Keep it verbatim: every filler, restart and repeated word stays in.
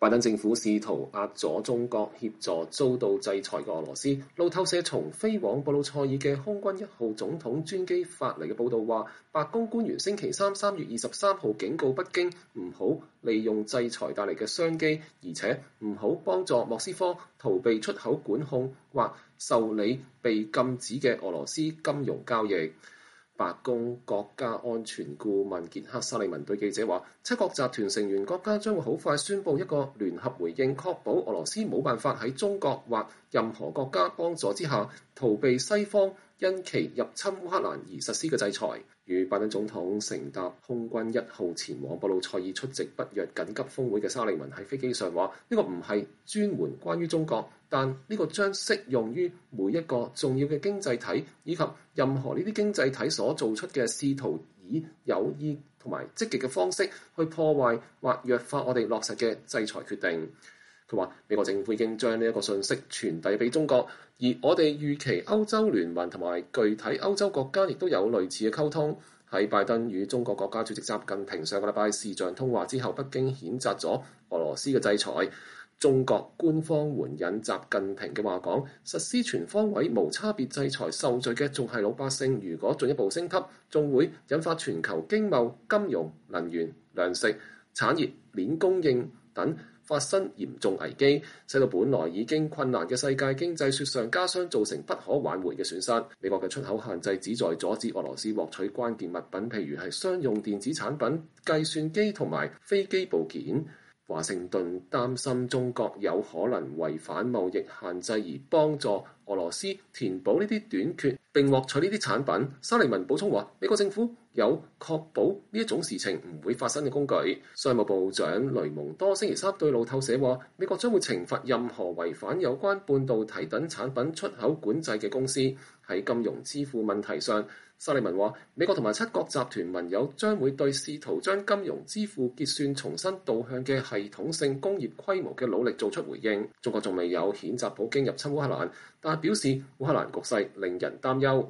拜登政府試圖壓阻中國協助遭到制裁嘅俄羅斯。路透社從飛往布魯塞爾嘅空軍一號總統專機發嚟嘅報導話，白宮官員星期三三月二十三號警告北京唔好利用制裁帶嚟嘅商機，而且唔好幫助莫斯科逃避出口管控或受理被禁止嘅俄羅斯金融交易。白宮國家安全顧問傑克·沙利文對記者話，七國集團成員國家將會好快宣布一個聯合回應，確保俄羅斯冇辦法喺中國或任何國家幫助之下逃避西方因其入侵烏克蘭而實施嘅制裁。與拜登總統乘搭空軍一號前往布魯塞爾出席北約緊急峰會嘅沙利文喺飛機上話：呢個唔係專門關於中國，但呢個將適用於每一個重要嘅經濟體，以及任何呢啲經濟體所做出嘅試圖以有意同埋積極嘅方式去破壞或弱化我哋落實嘅制裁決定。佢話：美國政府已經將呢一個信息傳遞俾中國，而我哋預期歐洲聯盟同埋具體歐洲國家亦都有類似嘅溝通。喺拜登與中國國家主席習近平上個禮拜視像通話之後，北京譴責咗俄羅斯嘅制裁。中國官方援引習近平嘅話講，實施全方位無差別制裁受罪嘅仲係老百姓，如果進一步升級，仲會引發全球經貿、金融、能源、糧食、產業鏈供應等發生嚴重危機，使到本來已經困難嘅世界經濟雪上加霜，造成不可挽回嘅損失。美國嘅出口限制旨在阻止俄羅斯獲取關鍵物品，譬如係商用電子產品、計算機同埋飛機部件。華盛頓擔心中國有可能違反貿易限制而幫助俄羅斯填補呢啲短缺並獲取呢啲產品。沙利文補充話，美國政府有確保呢一種事情唔會發生嘅工具。商務部長雷蒙多星期三對路透社話，美國將會懲罰任何違反有關半導體等產品出口管制嘅公司。喺金融支付問題上，沙利文話，美國同埋七國集團盟友將會對試圖將金融支付結算重新導向嘅系統性工業規模嘅努力做出回應。中國仲未有譴責普京入侵烏克蘭，但係表示烏克蘭局勢令人擔憂。